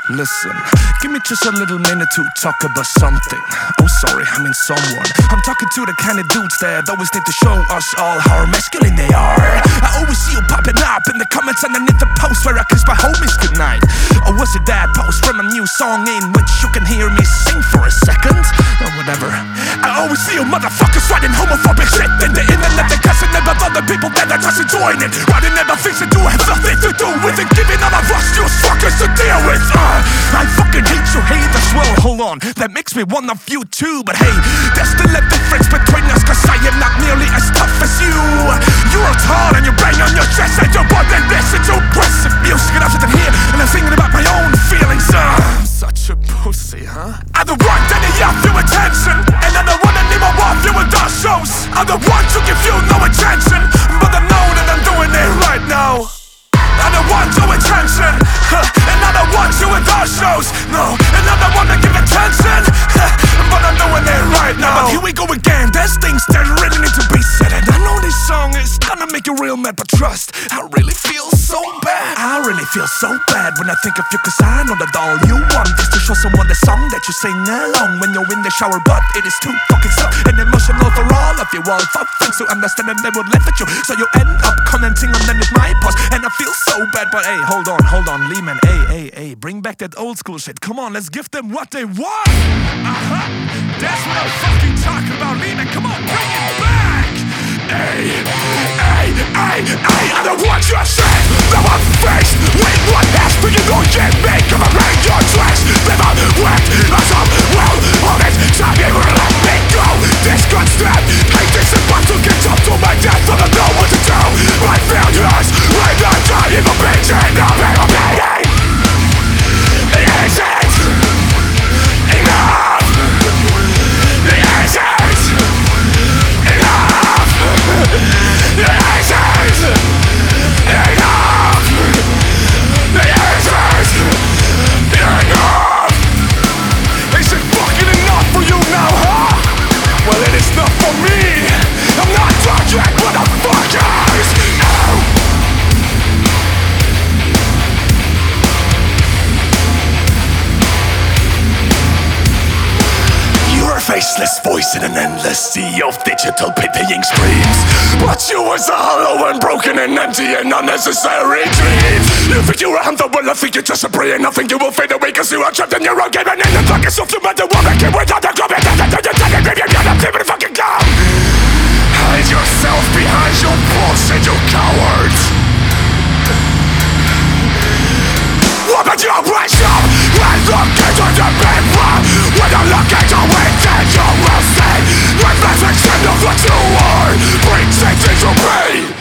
Listen, give me just a little minute to talk about something. Oh sorry, I mean someone. I'm talking to the kind of dudes that always need to show us all how masculine they are. I always see you popping up in the comments underneath the post where I kiss my homies goodnight. Or was it that post from a new song in which you can hear me sing for a second? Or whatever. I always see you motherfuckers writing homophobic shit in the internet because it never bothered people that are just enjoying it. Writing about things that do have nothing to do with it, giving all of us you fuckers to deal with. I fucking hate you haters. Well, hold on, that makes me one of you too. But hey, there's still a difference between us, cause I am not nearly as tough as you. You're tall and you bang on your chest and you're more than this. It's aggressive music and I'm sitting here and I'm thinking about my own feelings. I'm such a pussy, huh? I don't want any of your attention, and I don't want any more of you in those shows. I don't want to give you no attention, but I know that I'm doing it right now. I don't want your attention, and I don't want you in those shows. No, and I don't wanna give attention, but I'm doing it right now. But here we go again, there's things that really need to be said. And I know this song is gonna make you real mad, but trust, I really feel so bad. I really feel so bad when I think of you, cause I know that all you want is to show someone the song that you sing along when you're in the shower. But it is too fucking slow and emotional for all of you. All for things to understand and they would laugh at you, so you end up commenting underneath my post. And I feel so bad, but hey, hold on, Lehman, hey, bring back that old school shit. Come on, let's give them what they want. That's what I'm fucking talking about, Lehman. Come on, bring it back. Hey, I don't want your shit. Now I'm faced with what has been. You don't get me. Come on, bring your tracks. Live on wet, myself, well, all this time you will let me go. This constant hate is about to get up to my death. I don't know what to do. My failures, I'm not dying for bitching. I'm paying. Is it enough? Is it enough? Is it enough? Is it fucking enough for you now, huh? Well, it is not for me. I'm not project motherfuckers. Faceless voice in an endless sea of digital pitying screams. But you was a hollow and broken and empty and unnecessary dreams. You think you're a hunter, well I think you're just a prey. And I think you will fade away cause you are trapped in your own game. And in the darkness of the matter, what I came without the club. And you're not able to fucking come. Hide yourself behind your bullshit, you cowards. Open your eyes up and look into the paper. When you look into it, then you will see the reflection of what you are brings it into me.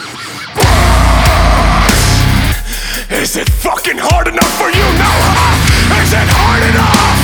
Is it fucking hard enough for you now, huh? Is it hard enough?